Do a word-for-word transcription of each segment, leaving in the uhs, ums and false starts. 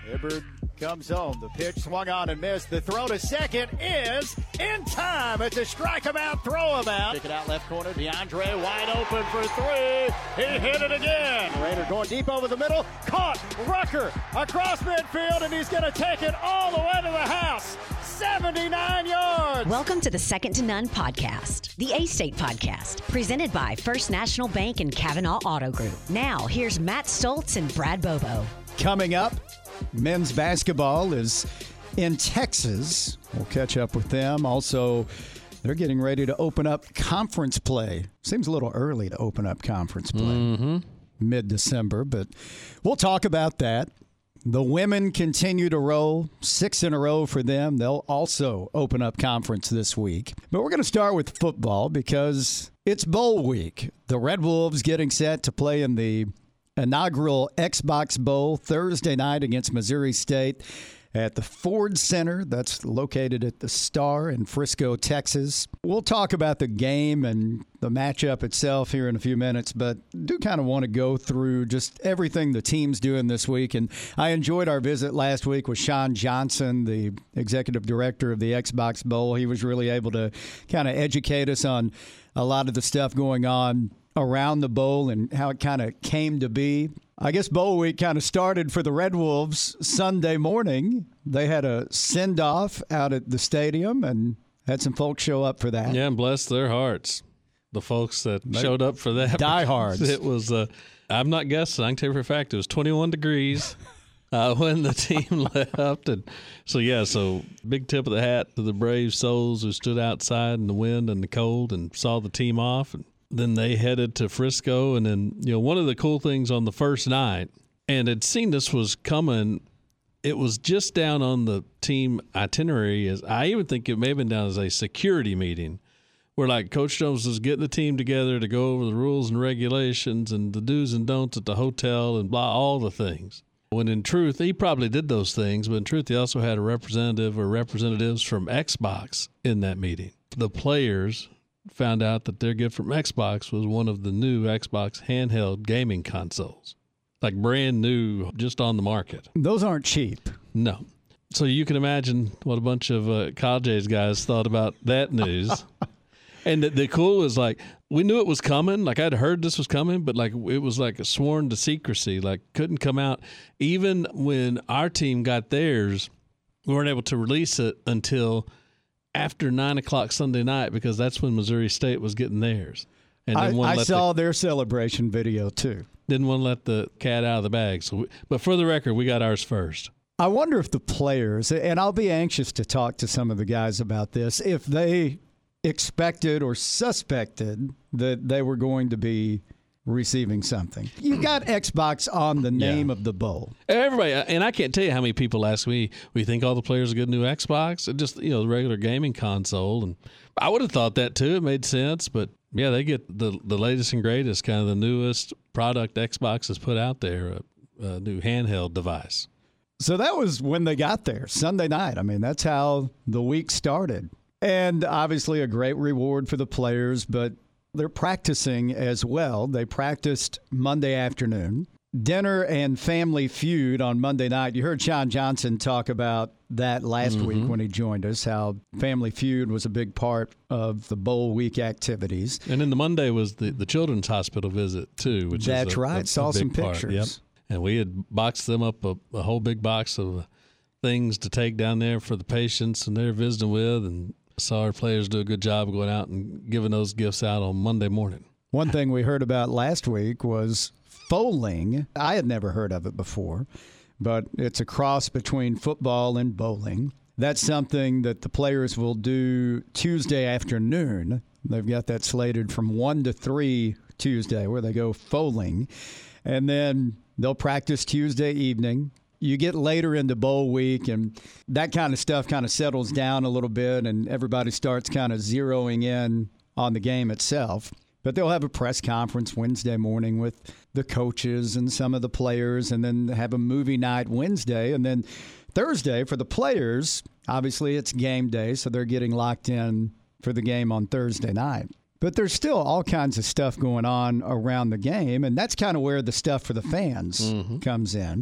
Hibbard comes home. The pitch swung on and missed. The throw to second is in time. It's a strike him out, throw him out. Kick it out left corner. DeAndre wide open for three. He hit it again. Raider going deep over the middle. Caught. Rucker across midfield, and he's going to take it all the way to the house. seventy-nine yards. Welcome to the Second to None podcast, the A-State podcast, presented by First National Bank and Kavanaugh Auto Group. Now, here's Matt Stoltz and Brad Bobo. Coming up, men's basketball is in Texas. We'll catch up with them. Also, they're getting ready to open up conference play. Seems a little early to open up conference play. Mm-hmm. Mid-December, but we'll talk about that. The women continue to roll, six in a row for them. They'll also open up conference this week. But we're going to start with football because it's bowl week. The Red Wolves getting set to play in the inaugural Xbox Bowl Thursday night against Missouri State at the Ford Center. That's located at the Star in Frisco, Texas. We'll talk about the game and the matchup itself here in a few minutes, but do kind of want to go through just everything the team's doing this week. And I enjoyed our visit last week with Sean Johnson, the executive director of the Xbox Bowl. He was really able to kind of educate us on a lot of the stuff going on around the bowl and how it kind of came to be. I guess bowl week kind of started for the Red Wolves Sunday morning. They had a send-off out at the stadium and had some folks show up for that. Yeah, and bless their hearts, the folks that they, showed up for that. Diehards. It was, uh, I'm not guessing, I can tell you for a fact, it was twenty-one degrees uh, when the team left. And so, yeah, so big tip of the hat to the brave souls who stood outside in the wind and the cold and saw the team off. And then they headed to Frisco, and then, you know, one of the cool things on the first night, and had seen this was coming, it was just down on the team itinerary. As I even think it may have been down as a security meeting where, like, Coach Jones was getting the team together to go over the rules and regulations and the do's and don'ts at the hotel and blah, all the things. When in truth, he probably did those things, but in truth, he also had a representative or representatives from Xbox in that meeting. The players found out that their gift from Xbox was one of the new Xbox handheld gaming consoles, like brand new, just on the market. Those aren't cheap. No. So you can imagine what a bunch of uh, college age guys thought about that news. And the, the cool is, like, we knew it was coming. Like, I'd heard this was coming, but, like, it was like a sworn to secrecy. Like, couldn't come out. Even when our team got theirs, we weren't able to release it until after nine o'clock Sunday night, because that's when Missouri State was getting theirs. And I, I saw the, their celebration video, too. Didn't want to let the cat out of the bag. So, we, But for the record, we got ours first. I wonder if the players, and I'll be anxious to talk to some of the guys about this, if they expected or suspected that they were going to be receiving something. You got Xbox on the name yeah. of the bowl. Everybody, and I can't tell you how many people ask me, we think all the players are good new Xbox? It just, you know, the regular gaming console. And I would have thought that too. It made sense. But yeah, they get the the latest and greatest, kind of the newest product Xbox has put out there, a, a new handheld device. So that was when they got there, Sunday night. I mean, that's how the week started. And obviously a great reward for the players, but they're practicing as well. They practiced Monday afternoon. Dinner and Family Feud on Monday night. You heard Sean Johnson talk about that last mm-hmm. week when he joined us, how Family Feud was a big part of the bowl week activities. And then the Monday was the, the Children's Hospital visit, too. Which That's is a, right. A, Saw a some part. pictures. Yep. And we had boxed them up a, a whole big box of things to take down there for the patients and they're visiting with, and saw our players do a good job of going out and giving those gifts out on Monday morning. One thing we heard about last week was foaling. I had never heard of it before, but it's a cross between football and bowling. That's something that the players will do Tuesday afternoon. They've got that slated from one to three Tuesday where they go foaling. And then they'll practice Tuesday evening. You get later into bowl week, and that kind of stuff kind of settles down a little bit, and everybody starts kind of zeroing in on the game itself. But they'll have a press conference Wednesday morning with the coaches and some of the players, and then have a movie night Wednesday. And then Thursday for the players, obviously it's game day, so they're getting locked in for the game on Thursday night. But there's still all kinds of stuff going on around the game, and that's kind of where the stuff for the fans mm-hmm. comes in.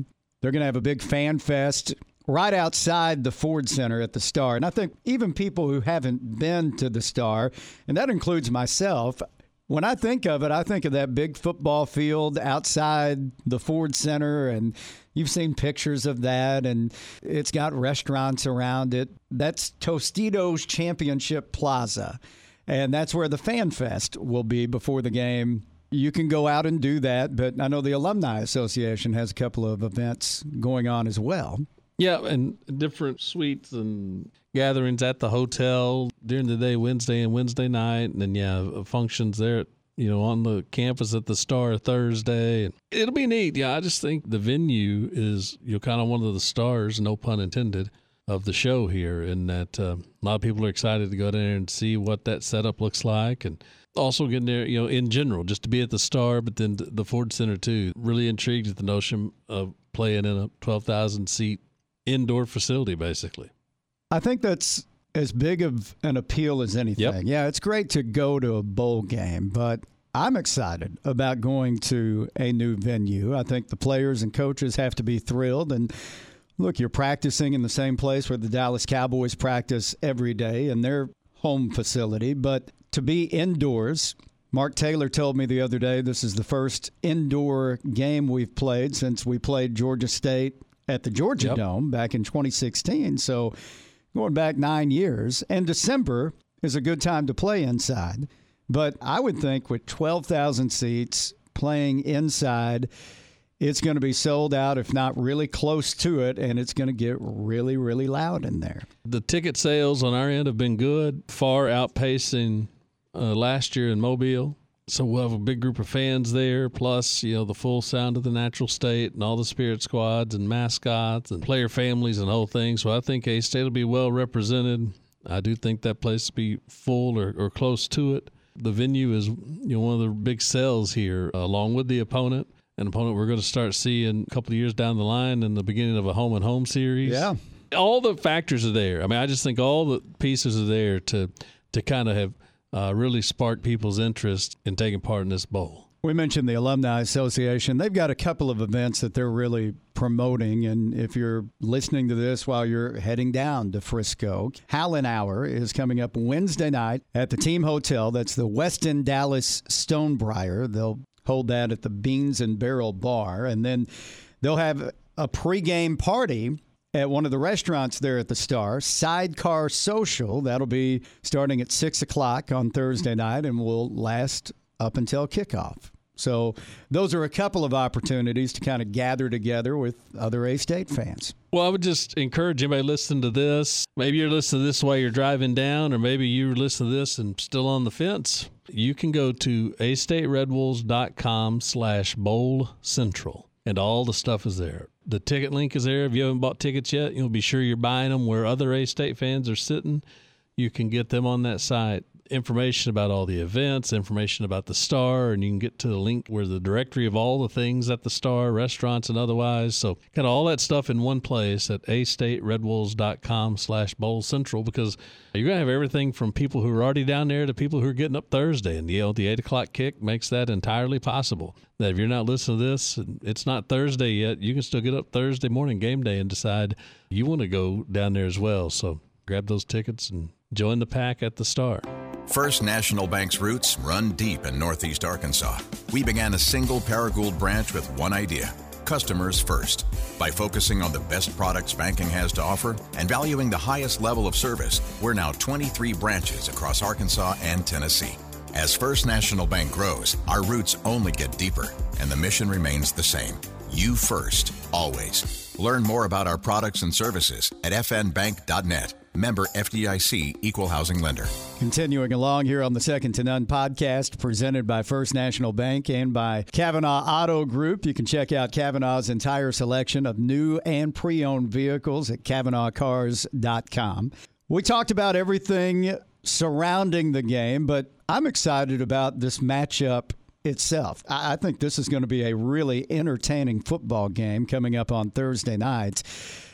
They're going to have a big fan fest right outside the Ford Center at the Star. And I think even people who haven't been to the Star, and that includes myself, when I think of it, I think of that big football field outside the Ford Center, and you've seen pictures of that, and it's got restaurants around it. That's Tostitos Championship Plaza, and that's where the Fan Fest will be before the game. You can go out and do that, but I know the Alumni Association has a couple of events going on as well. Yeah, and different suites and gatherings at the hotel during the day, Wednesday and Wednesday night, and then, yeah, functions there, you know, on the campus at the Star Thursday. It'll be neat. Yeah, I just think the venue is, you know, kind of one of the stars, no pun intended, of the show here, and that uh, a lot of people are excited to go there and see what that setup looks like, and also getting there, you know, in general, just to be at the Star, but then the Ford Center too. Really intrigued at the notion of playing in a twelve thousand seat indoor facility, basically. I think that's as big of an appeal as anything. Yep. Yeah, it's great to go to a bowl game, but I'm excited about going to a new venue. I think the players and coaches have to be thrilled. And look, you're practicing in the same place where the Dallas Cowboys practice every day in their home facility, but to be indoors, Mark Taylor told me the other day this is the first indoor game we've played since we played Georgia State at the Georgia yep. Dome back in twenty sixteen. So going back nine years. And December is a good time to play inside. But I would think with twelve thousand seats playing inside, it's going to be sold out, if not really close to it, and it's going to get really, really loud in there. The ticket sales on our end have been good, far outpacing uh, last year in Mobile. So we'll have a big group of fans there, plus, you know, the full sound of the Natural State and all the Spirit squads and mascots and player families and the whole thing. So I think A-State will be well represented. I do think that place will be full or, or close to it. The venue is, you know, one of the big sells here, uh, along with the opponent. An opponent we're going to start seeing a couple of years down the line in the beginning of a home-and-home series. Yeah. All the factors are there. I mean, I just think all the pieces are there to to kind of have uh, really spark people's interest in taking part in this bowl. We mentioned the Alumni Association. They've got a couple of events that they're really promoting. And if you're listening to this while you're heading down to Frisco, Howlin' Hour is coming up Wednesday night at the Team Hotel. That's the Westin Dallas Stonebriar. They'll hold that at the Beans and Barrel Bar. And then they'll have a pregame party at one of the restaurants there at the Star, Sidecar Social. That'll be starting at six o'clock on Thursday night and will last up until kickoff. So those are a couple of opportunities to kind of gather together with other A-State fans. Well, I would just encourage anybody listening to this. Maybe you're listening to this while you're driving down, or maybe you're listening to this and still on the fence. You can go to a state red wolves dot com slash bowl central, and all the stuff is there. The ticket link is there. If you haven't bought tickets yet, you'll be sure you're buying them where other A-State fans are sitting. You can get them on that site. Information about all the events, information about the Star, and you can get to the link where the directory of all the things at the Star, restaurants and otherwise. So kind of all that stuff in one place at a state red wolves dot com slash bowl central, because you're going to have everything from people who are already down there to people who are getting up Thursday. And, you know, the eight o'clock kick makes that entirely possible. That if you're not listening to this, it's not Thursday yet, you can still get up Thursday morning game day and decide you want to go down there as well. So grab those tickets and join the pack at the Star. First National Bank's roots run deep in Northeast Arkansas. We began a single Paragould branch with one idea: customers first. By focusing on the best products banking has to offer and valuing the highest level of service, we're now twenty-three branches across Arkansas and Tennessee. As First National Bank grows, our roots only get deeper, and the mission remains the same: you first, always. Learn more about our products and services at f n bank dot net. Member F D I C, Equal Housing Lender. Continuing along here on the Second to None podcast, presented by First National Bank and by Kavanaugh Auto Group. You can check out Kavanaugh's entire selection of new and pre-owned vehicles at Kavanaugh cars dot com. We talked about everything surrounding the game, but I'm excited about this matchup itself. I think this is going to be a really entertaining football game coming up on Thursday night.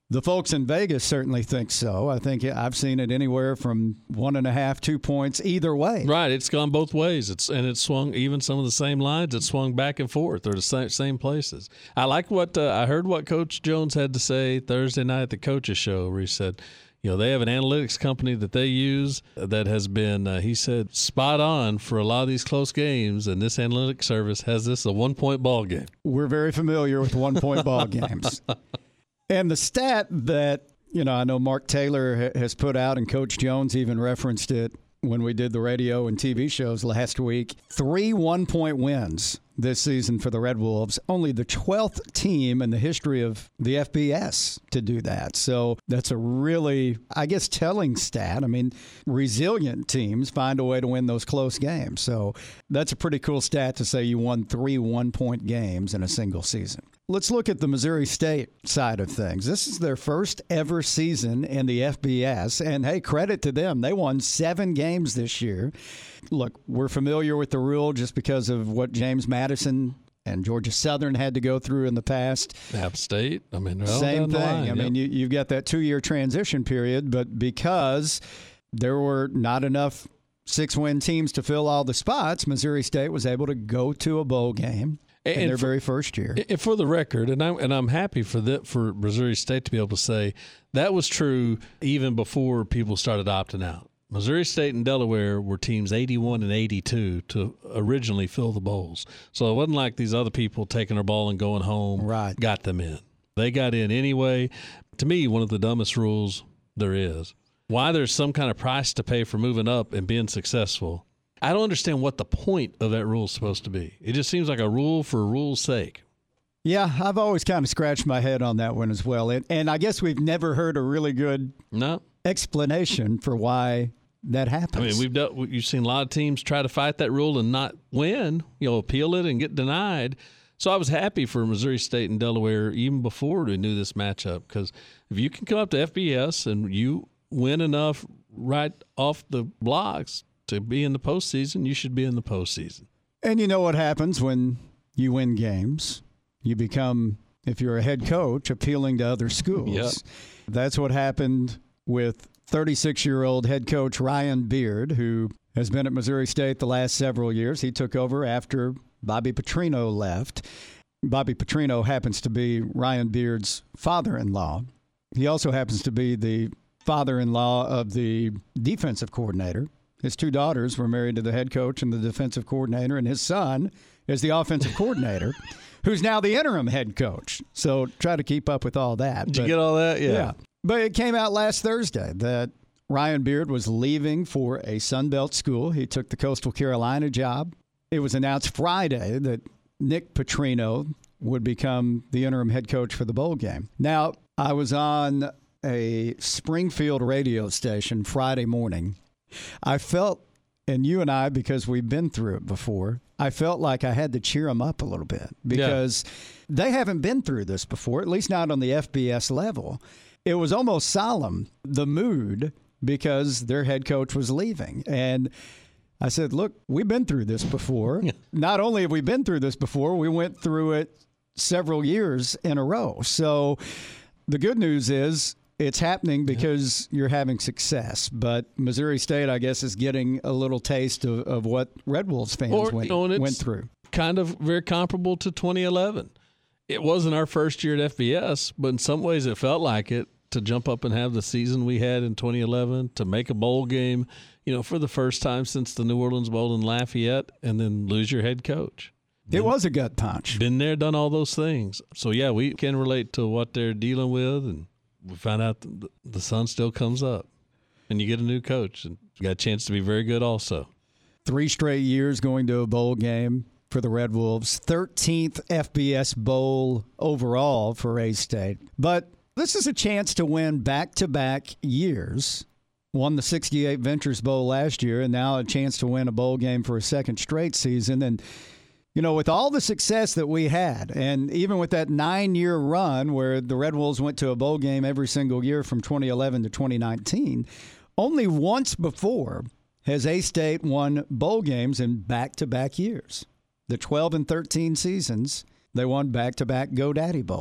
The folks in Vegas certainly think so. I think I've seen it anywhere from one and a half, two points either way. Right, it's gone both ways. It's and it's swung even some of the same lines. It swung back and forth. They're the same, same places. I like what uh, I heard what Coach Jones had to say Thursday night at the coaches show, where he said, you know, they have an analytics company that they use that has been, uh, he said, spot on for a lot of these close games, and this analytics service has this a one-point ball game. We're very familiar with one-point ball games. And the stat that, you know, I know Mark Taylor ha- has put out, and Coach Jones even referenced it when we did the radio and T V shows last week, three one-point wins this season for the Red Wolves. Only the twelfth team in the history of the F B S to do that. So that's a really, I guess, telling stat. I mean, resilient teams find a way to win those close games. So that's a pretty cool stat to say you won three one-point games in a single season. Let's look at the Missouri State side of things. This is their first ever season in the F B S, and hey, credit to them. They won seven games this year. Look, we're familiar with the rule just because of what James Madison and Georgia Southern had to go through in the past. App State, I mean, same thing. Line, I yep. mean, you, you've got that two-year transition period, but because there were not enough six-win teams to fill all the spots, Missouri State was able to go to a bowl game. In and their for, very first year. And for the record, and I'm and I'm happy for the, for Missouri State to be able to say that was true even before people started opting out. Missouri State and Delaware were teams eighty-one and eighty-two to originally fill the bowls. So it wasn't like these other people taking their ball and going home right. got them in. They got in anyway. To me, one of the dumbest rules there is. Why there's some kind of price to pay for moving up and being successful, I don't understand what the point of that rule is supposed to be. It just seems like a rule for a rule's sake. Yeah, I've always kind of scratched my head on that one as well. And, and I guess we've never heard a really good no. explanation for why that happens. I mean, we've dealt, you've seen a lot of teams try to fight that rule and not win, you know, appeal it and get denied. So I was happy for Missouri State and Delaware even before we knew this matchup, because if you can come up to F B S and you win enough right off the blocks to be in the postseason, you should be in the postseason. And you know what happens when you win games? You become, if you're a head coach, appealing to other schools. Yep. That's what happened with thirty-six-year-old head coach Ryan Beard, who has been at Missouri State the last several years. He took over after Bobby Petrino left. Bobby Petrino happens to be Ryan Beard's father-in-law. He also happens to be the father-in-law of the defensive coordinator. His two daughters were married to the head coach and the defensive coordinator, and his son is the offensive coordinator, who's now the interim head coach. So try to keep up with all that. Did but, you get all that? Yeah. yeah. But it came out last Thursday that Ryan Beard was leaving for a Sun Belt school. He took the Coastal Carolina job. It was announced Friday that Nick Petrino would become the interim head coach for the bowl game. Now, I was on a Springfield radio station Friday morning. I felt, and you and I, because we've been through it before, I felt like I had to cheer them up a little bit because yeah. they haven't been through this before, at least not on the F B S level. It was almost solemn, the mood, because their head coach was leaving. And I said, look, we've been through this before. Not only have we been through this before, we went through it several years in a row. So the good news is, it's happening because you're having success. But Missouri State, I guess, is getting a little taste of, of what Red Wolves fans or, went, you know, went through. Kind of very comparable to twenty eleven. It wasn't our first year at F B S, but in some ways it felt like it, to jump up and have the season we had in twenty eleven, to make a bowl game, you know, for the first time since the New Orleans Bowl in Lafayette, and then lose your head coach. It was a gut punch. Been there, done all those things. So, yeah, we can relate to what they're dealing with, and we found out the sun still comes up, and you get a new coach, and you got a chance to be very good also. Three straight years going to a bowl game for the Red Wolves, thirteenth F B S bowl overall for A-State. But this is a chance to win back-to-back years. Won the sixty-eight Ventures Bowl last year, and now a chance to win a bowl game for a second straight season. And you know, with all the success that we had, and even with that nine-year run where the Red Wolves went to a bowl game every single year from twenty eleven to twenty nineteen, only once before has A-State won bowl games in back-to-back years. The twelve and thirteen seasons, they won back-to-back GoDaddy Bowls.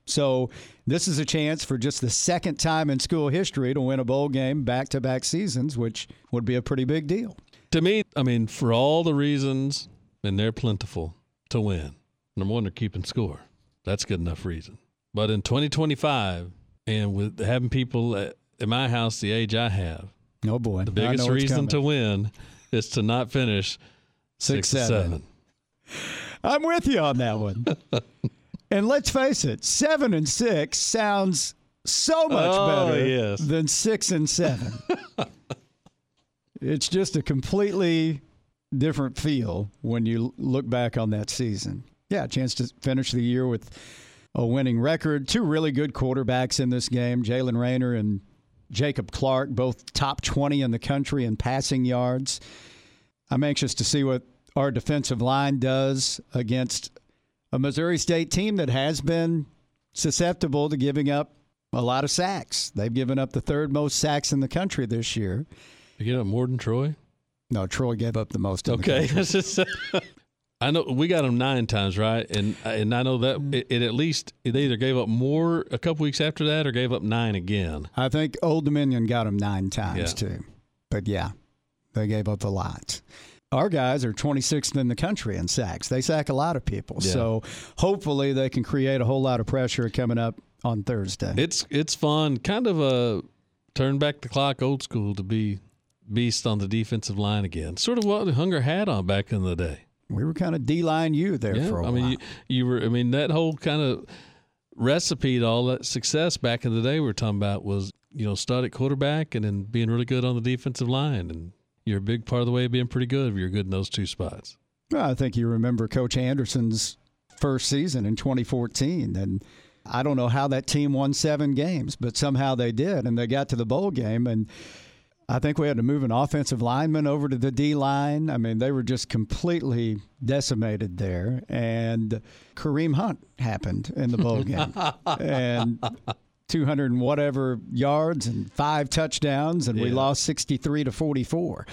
So this is a chance for just the second time in school history to win a bowl game back-to-back seasons, which would be a pretty big deal. To me, I mean, for all the reasons, and they're plentiful, to win. Number one, they're keeping score. That's good enough reason. But in twenty twenty-five, and with having people at, at my house the age I have, oh boy, the biggest reason to win is to not finish six, six seven. seven. I'm with you on that one. And let's face it, seven and six sounds so much oh, better yes. than six and seven. It's just a completely different feel when you look back on that season. Yeah, a chance to finish the year with a winning record. Two really good quarterbacks in this game, Jalen Rayner and Jacob Clark, both top twenty in the country in passing yards. I'm anxious to see what our defensive line does against a Missouri State team that has been susceptible to giving up a lot of sacks. They've given up the third most sacks in the country this year. You get up more than Troy? No, Troy gave up the most. In okay. The country. I know we got them nine times, right? And and I know that it, it at least they either gave up more a couple weeks after that or gave up nine again. I think Old Dominion got them nine times yeah. too. But yeah, they gave up a lot. Our guys are twenty-sixth in the country in sacks. They sack a lot of people. Yeah. So hopefully they can create a whole lot of pressure coming up on Thursday. It's it's fun, kind of a turn back the clock old school to be beast on the defensive line again. Sort of what Hunger had on back in the day. We were kind of D-line you there yeah, for a I while. mean, you, you were. I mean, that whole kind of recipe to all that success back in the day we were talking about was, you know, start at quarterback and then being really good on the defensive line. And you're a big part of the way of being pretty good if you're good in those two spots. Well, I think you remember Coach Anderson's first season in twenty fourteen. And I don't know how that team won seven games, but somehow they did. And they got to the bowl game, and I think we had to move an offensive lineman over to the D-line. I mean, they were just completely decimated there. And Kareem Hunt happened in the bowl game. And two hundred and whatever yards and five touchdowns, and yeah. we lost sixty-three to forty-four.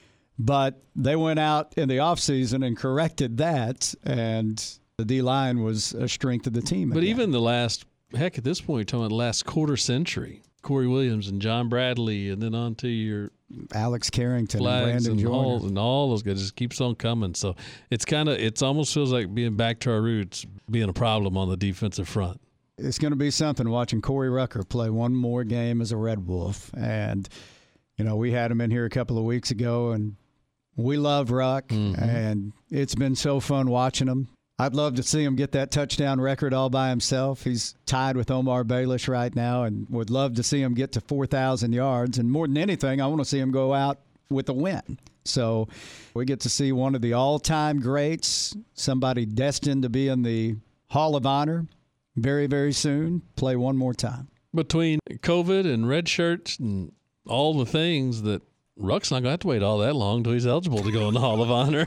But they went out in the offseason and corrected that, and the D-line was a strength of the team. But again. even the last, heck, at this point, you're talking about the last quarter century. Corey Williams and John Bradley, and then on to your Alex Carrington and Brandon Brandon Joyner. All, and all those guys just keeps on coming. So it's kind of, it's almost feels like being back to our roots, being a problem on the defensive front. It's going to be something watching Corey Rucker play one more game as a Red Wolf. And, you know, we had him in here a couple of weeks ago, and we love Ruck, mm-hmm. and it's been so fun watching him. I'd love to see him get that touchdown record all by himself. He's tied with Omar Bayless right now, and would love to see him get to four thousand yards. And more than anything, I want to see him go out with a win. So we get to see one of the all-time greats, somebody destined to be in the Hall of Honor very, very soon, play one more time. Between COVID and red shirts and all the things, that Ruck's not going to have to wait all that long until he's eligible to go in the Hall of Honor.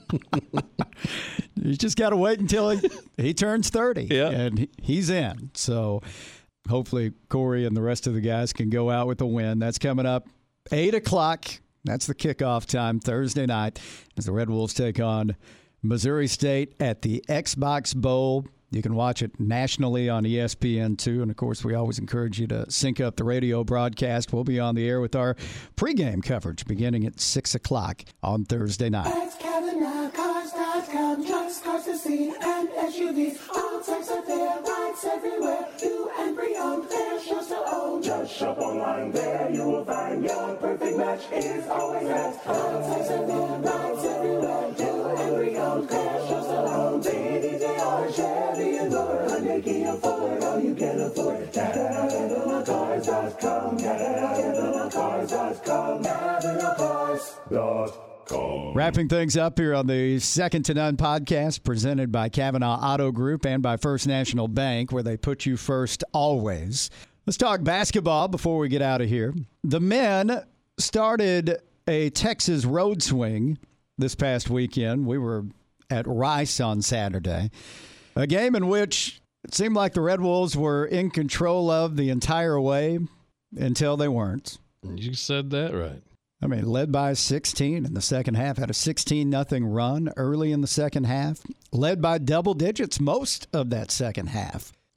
You just got to wait until he, he turns thirty, yeah. and he, he's in. So hopefully Corey and the rest of the guys can go out with a win. That's coming up eight o'clock. That's the kickoff time Thursday night as the Red Wolves take on Missouri State at the Xbox Bowl. You can watch it nationally on E S P N two. And, of course, we always encourage you to sync up the radio broadcast. We'll be on the air with our pregame coverage beginning at six o'clock on Thursday night. That's Kavanaugh Cars dot com. Trucks, cars to see, and S U Vs. All types are there, rides everywhere. New and pre-owned, there shows to own. Just shop online, there you will find your perfect match is always at. All types are there, rides everywhere. New and pre-owned, there shows to own. J D J R, Chevy and more. Hyundai, Kia, Ford, all you can afford. Kavanaugh Cars dot com. Kavanaugh Cars dot com. Kavanaugh Cars dot com. Wrapping things up here on the Second to None podcast presented by Kavanaugh Auto Group and by First National Bank, where they put you first always. Let's talk basketball before we get out of here. The men started a Texas road swing this past weekend. We were at Rice on Saturday, a game in which it seemed like the Red Wolves were in control of the entire way until they weren't. You said that right. I mean, led by sixteen in the second half, had a sixteen nothing run early in the second half, led by double digits most of that second half.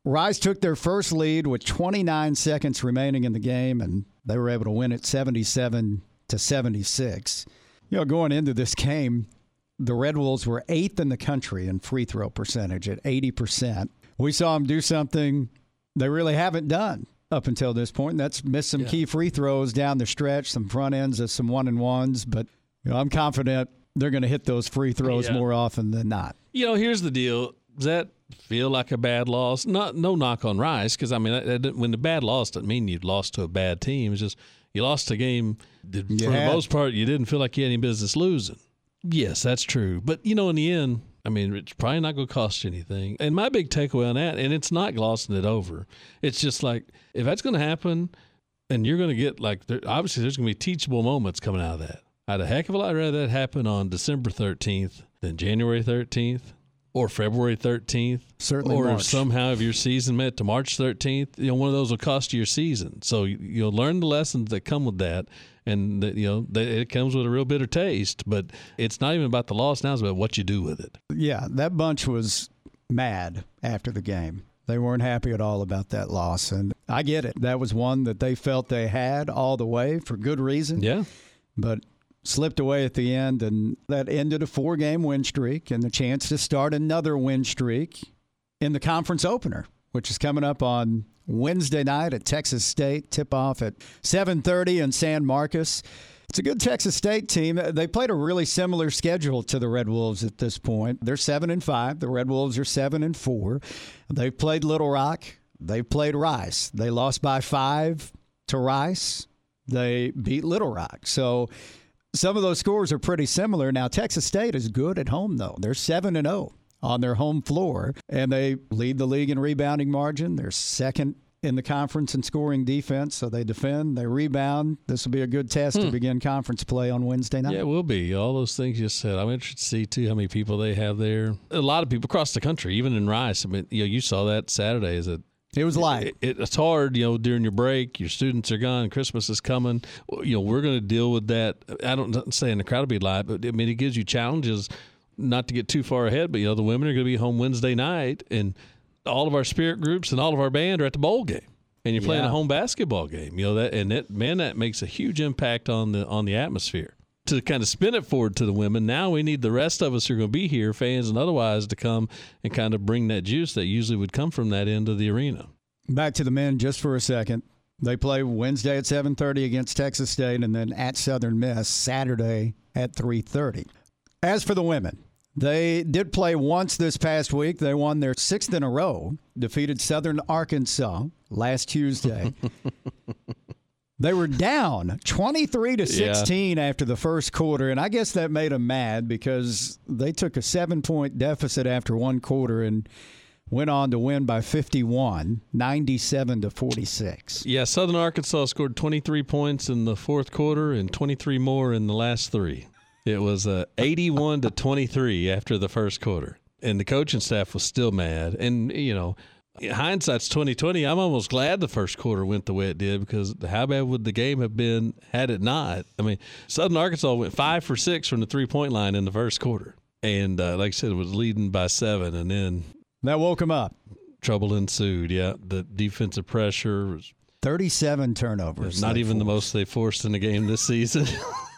Rice took their first lead with twenty-nine seconds remaining in the game, and they were able to win it seventy-seven to seventy-six. You know, going into this game, the Red Wolves were eighth in the country in free throw percentage at eighty percent. We saw them do something they really haven't done up until this point, and that's missed some yeah. key free throws down the stretch, some front ends of some one-and-ones. But you know, I'm confident they're going to hit those free throws yeah. more often than not. You know, here's the deal. Does that feel like a bad loss? Not, no knock on Rice, because, I mean, that, that, when the bad loss doesn't mean you lost to a bad team. It's just you lost a game that, for the most part, you didn't feel like you had any business losing. Yes, that's true. But, you know, in the end, I mean, it's probably not going to cost you anything. And my big takeaway on that, and it's not glossing it over, it's just like, if that's going to happen, and you're going to get, like, there, obviously there's going to be teachable moments coming out of that. I'd a heck of a lot rather that happen on December thirteenth than January thirteenth or February thirteenth. Certainly Or March. if somehow if your season met to March thirteenth, you know, one of those will cost you your season. So you, you'll learn the lessons that come with that. And, that, you know, they, it comes with a real bitter taste. But it's not even about the loss now. It's about what you do with it. Yeah, that bunch was mad after the game. They weren't happy at all about that loss. And I get it. That was one that they felt they had all the way for good reason. Yeah. But slipped away at the end, and that ended a four-game win streak and the chance to start another win streak in the conference opener, which is coming up on Wednesday night at Texas State. Tip-off at seven thirty in San Marcos. It's a good Texas State team. They played a really similar schedule to the Red Wolves at this point. They're seven and five. The Red Wolves are seven and four. They've played Little Rock. They've played Rice. They lost by five to Rice. They beat Little Rock. So some of those scores are pretty similar. Now, Texas State is good at home, though. They're seven and oh on their home floor, and they lead the league in rebounding margin. They're second in the conference in scoring defense, so they defend, they rebound. This will be a good test hmm. to begin conference play on Wednesday night. Yeah, it will be. All those things you said. I'm interested to see, too, how many people they have there. A lot of people across the country, even in Rice. I mean, you know, you saw that Saturday. Is it? It was light. It, it, it's hard, you know, during your break. Your students are gone. Christmas is coming. You know, we're going to deal with that. I don't say in the crowd will be light, but, I mean, it gives you challenges not to get too far ahead. But, you know, the women are going to be home Wednesday night, and all of our spirit groups and all of our band are at the bowl game. And you're playing yeah. a home basketball game. You know, that and that, man, that makes a huge impact on the on the atmosphere. To kind of spin it forward to the women, now we need the rest of us who are going to be here, fans and otherwise, to come and kind of bring that juice that usually would come from that end of the arena. Back to the men just for a second. They play Wednesday at seven thirty against Texas State, and then at Southern Miss Saturday at three thirty. As for the women, they did play once this past week. They won their sixth in a row, defeated Southern Arkansas last Tuesday. They were down twenty-three to sixteen yeah. after the first quarter, and I guess that made them mad because they took a seven-point deficit after one quarter and went on to win by fifty-one, ninety-seven to forty-six. Yeah, Southern Arkansas scored twenty-three points in the fourth quarter and twenty-three more in the last three. It was uh, eighty-one to twenty-three after the first quarter, and the coaching staff was still mad. And, you know, hindsight's twenty twenty. I'm almost glad the first quarter went the way it did, because how bad would the game have been had it not? I mean, Southern Arkansas went five for six from the three-point line in the first quarter. And uh, like I said, it was leading by seven, and then that woke them up. Trouble ensued, yeah. The defensive pressure was thirty-seven turnovers. Not even forced. the most they forced in a game this season.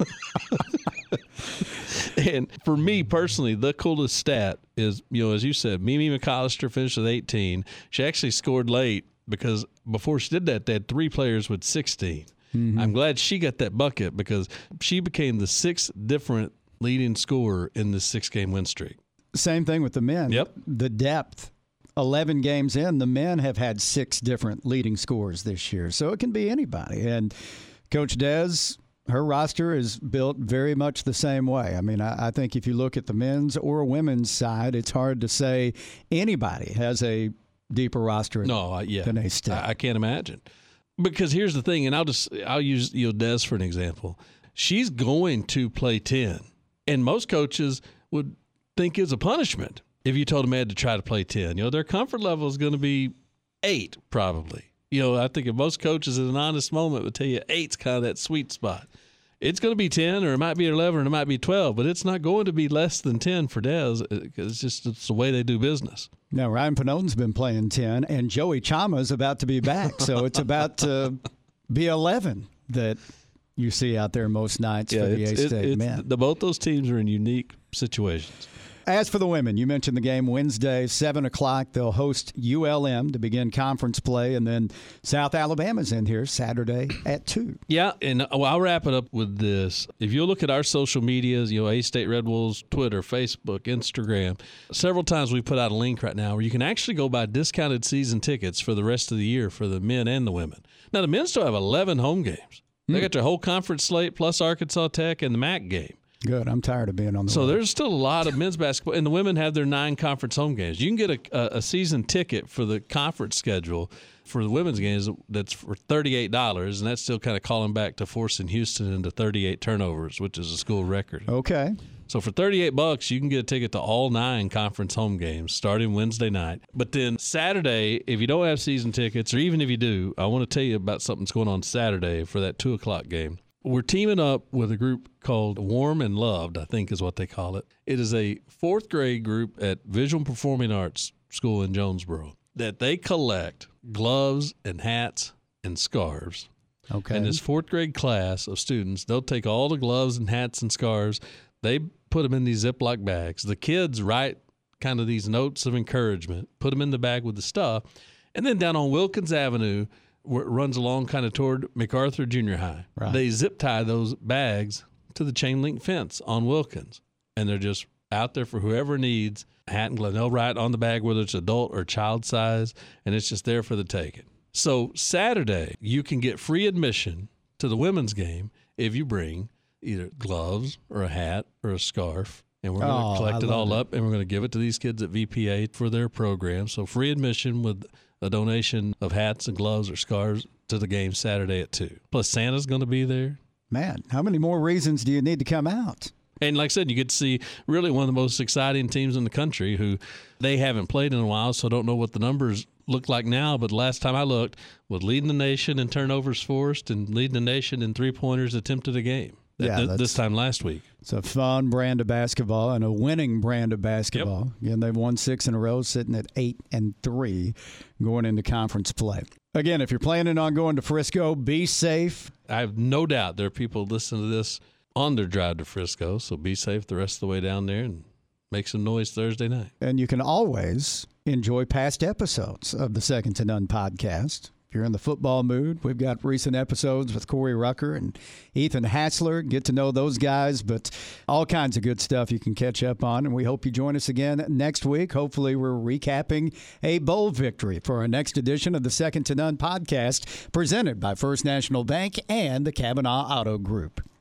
And for me personally, the coolest stat is, you know, as you said, Mimi McAllister finished with eighteen. She actually scored late because before she did that, they had three players with sixteen. Mm-hmm. I'm glad she got that bucket because she became the sixth different leading scorer in this six-game win streak. Same thing with the men. Yep. The depth. eleven games in, the men have had six different leading scorers this year. So it can be anybody. And Coach Des, her roster is built very much the same way. I mean, I, I think if you look at the men's or women's side, it's hard to say anybody has a deeper roster no, uh, yeah. than A-State. I, I can't imagine. Because here's the thing, and I'll just I'll use you know, Des for an example. She's going to play ten, and most coaches would think it's a punishment if you told them they had to try to play ten. You know, their comfort level is going to be eight probably. You know, I think if most coaches in an honest moment would tell you eight's kind of that sweet spot. It's going to be ten, or it might be eleven, or it might be twelve, but it's not going to be less than ten for Des. It's just it's the way they do business. Now, Ryan Panone's been playing ten, and Joey Chama's about to be back, so it's about to be eleven that you see out there most nights yeah, for the A-State men. The, both those teams are in unique situations. As for the women, you mentioned the game Wednesday, seven o'clock. They'll host U L M to begin conference play, and then South Alabama's in here Saturday at two. Yeah, and I'll wrap it up with this. If you look at our social medias, you know, A-State Red Wolves, Twitter, Facebook, Instagram, several times we put out a link right now where you can actually go buy discounted season tickets for the rest of the year for the men and the women. Now, the men still have eleven home games. They got their whole conference slate plus Arkansas Tech and the M A C game. Good. I'm tired of being on the So road. there's still a lot of men's basketball, and the women have their nine conference home games. You can get a, a, a season ticket for the conference schedule for the women's games that's for thirty-eight dollars, and that's still kind of calling back to forcing Houston into thirty-eight turnovers, which is a school record. Okay. So for thirty-eight bucks, you can get a ticket to all nine conference home games starting Wednesday night. But then Saturday, if you don't have season tickets, or even if you do, I want to tell you about something that's going on Saturday for that two o'clock game. We're teaming up with a group called Warm and Loved, I think is what they call it. It is a fourth grade group at Visual Performing Arts School in Jonesboro that they collect gloves and hats and scarves. Okay. And this fourth grade class of students, they'll take all the gloves and hats and scarves. They put them in these Ziploc bags. The kids write kind of these notes of encouragement, put them in the bag with the stuff, and then down on Wilkins Avenue, where it runs along kind of toward MacArthur Junior High, right. They zip tie those bags to the chain link fence on Wilkins, and they're just out there for whoever needs a hat and glove. They'll write on the bag whether it's adult or child size, and it's just there for the taking. So Saturday, you can get free admission to the women's game if you bring either gloves or a hat or a scarf, and we're going to oh, collect I it all it. up, and we're going to give it to these kids at V P A for their program. So free admission with a donation of hats and gloves or scarves to the game Saturday at two. Plus Santa's going to be there. Man, how many more reasons do you need to come out? And like I said, you get to see really one of the most exciting teams in the country who they haven't played in a while, so don't know what the numbers look like now. But last time I looked, was leading the nation in turnovers forced and leading the nation in three-pointers attempted a game. Yeah, th- this time last week. It's a fun brand of basketball and a winning brand of basketball. Yep. Again, they've won six in a row, sitting at eight and three going into conference play. Again, if you're planning on going to Frisco, be safe. I have no doubt there are people listening to this on their drive to Frisco, so be safe the rest of the way down there and make some noise Thursday night. And you can always enjoy past episodes of the Second to None podcast. If you're in the football mood, we've got recent episodes with Corey Rucker and Ethan Hassler. Get to know those guys, but all kinds of good stuff you can catch up on. And we hope you join us again next week. Hopefully we're recapping a bowl victory for our next edition of the Second to None podcast, presented by First National Bank and the Kavanaugh Auto Group.